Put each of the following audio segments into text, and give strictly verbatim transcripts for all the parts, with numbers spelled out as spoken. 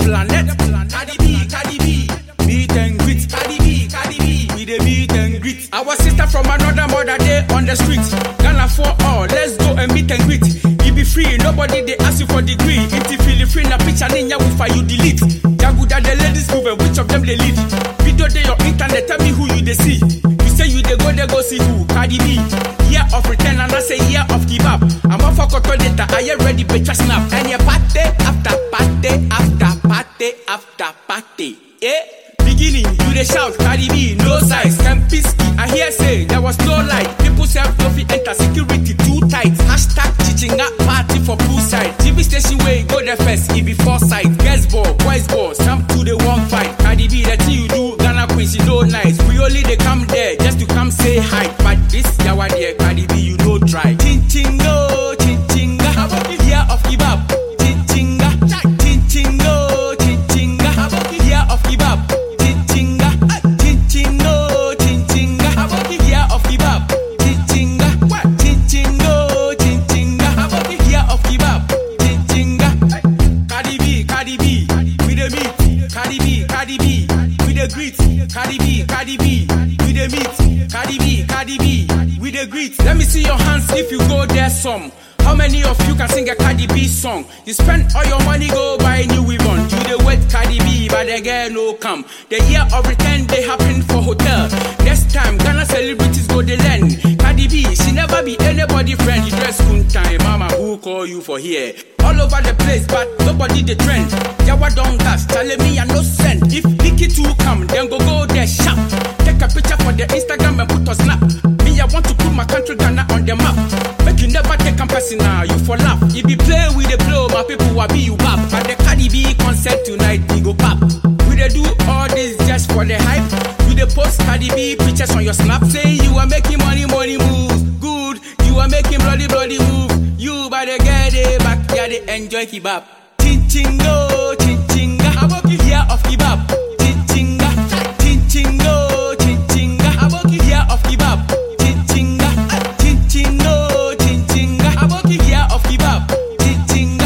planet. Cardi B, Cardi B, meet and greet. Cardi B, Cardi B, we the meet and greet. Our sister from another mother day on the street. Ghana for all, let's go and meet and greet. You be free, nobody they ask you for degree. If you feel free, na picture ninja will fire you delete. Jaguda the ladies move and which of them they lead? Video day your internet, tell me who you they see. You say you they go, they go see who? Cardi B. Year of return and I say year of give up. I'm off for control data, I am ready, bitch, snap. And you party after party after party after party. Eh? Beginning, you they shout, Cardi B, no size. Kempiski, I hear say there was no light. People say coffee enter security too tight. Hashtag chichinga party for poolside. T V station way go the first, it be foresight. Girls ball, boys ball, some to the one fight. Cardi B, that thing you do, Ghana Queen, she no nice. We only they come there just to come say hi. But this yawa there, Cardi B, you no try. Chinchingo, chinchinga, year of give up. Chinchinga, chinchingo, chinchinga, year of give up. Cardi B, Cardi B, we the meet. Cardi B, Cardi B, we the greet. Let me see your hands if you go there some. How many of you can sing a Cardi B song? You spend all your money, go buy new ribbon. You the wet Cardi B, but the girl no come. The year of return, they happen for hotel. Next time, Ghana celebrities go the land. Cardi B, she never be anybody friend. You dress good time, mama, who call you for here? All over the place, but nobody the trend. Yawa don't gas, telling me I no send. If Nicky two come, then go go there sharp. Take a picture for the Instagram and put a snap. Me, I want to put my country Ghana on the map. Make you never take a personal, you for laugh. If you play with the blow, my people will be you back. At the Cardi B concert tonight, we go pop. We they do all this just for the hype. We they post Cardi B pictures on your snap. Say you are making money, money moves. Good, you are making bloody, bloody move. You by the get it back, yeah, they enjoy kebab. Chinchingo, chinchinga, year of kebab. Chinchinga, chinchingo, chinchinga, year of kebab. Chinchinga, chinchingo, chinchinga, year of kebab. Chinchinga,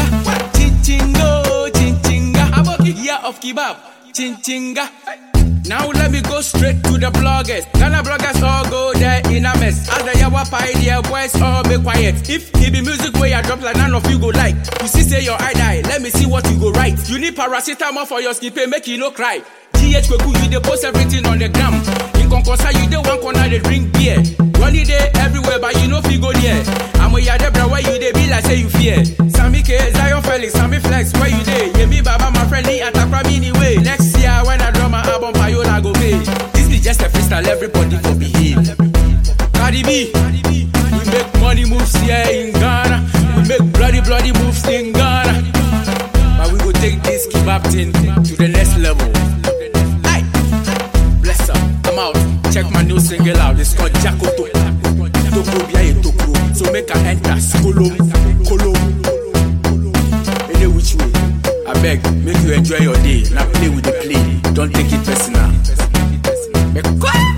chinchingo, chinchinga, year of kebab. Chinchinga. Now let me go straight to the bloggers. Ghana bloggers all go there in a mess. As the yawa pie, their boys all be quiet. If it be music where you drop like none of you go like. You see say your eye die, let me see what you go write. You need paracetamol for your skin pain, make you no cry. G H Kweku, you dey post everything on the gram. In Concourse, you dey one corner, they drink beer. Runny day everywhere, but you know fi go there. I'm a yadebra where you dey be like say you fear. Sammy K, Zion Felix, Sammy Flex, where you dey? Yemi Baba, my friend, he attack from anyway. Next year when I draw my album, Payola go pay. This is just a freestyle, everybody go behave. Cardi B, we make money moves here in Ghana. We make bloody, bloody moves in Ghana. But we go take this kebab thing to the next level. Hey, bless up, I'm out. Check my new single out. It's called Jakoto. Toko bia ye toko. So make I enter Skolom, Kolom. Any which way. I beg, make you enjoy your day. Now play with the play. Don't take it personal. Make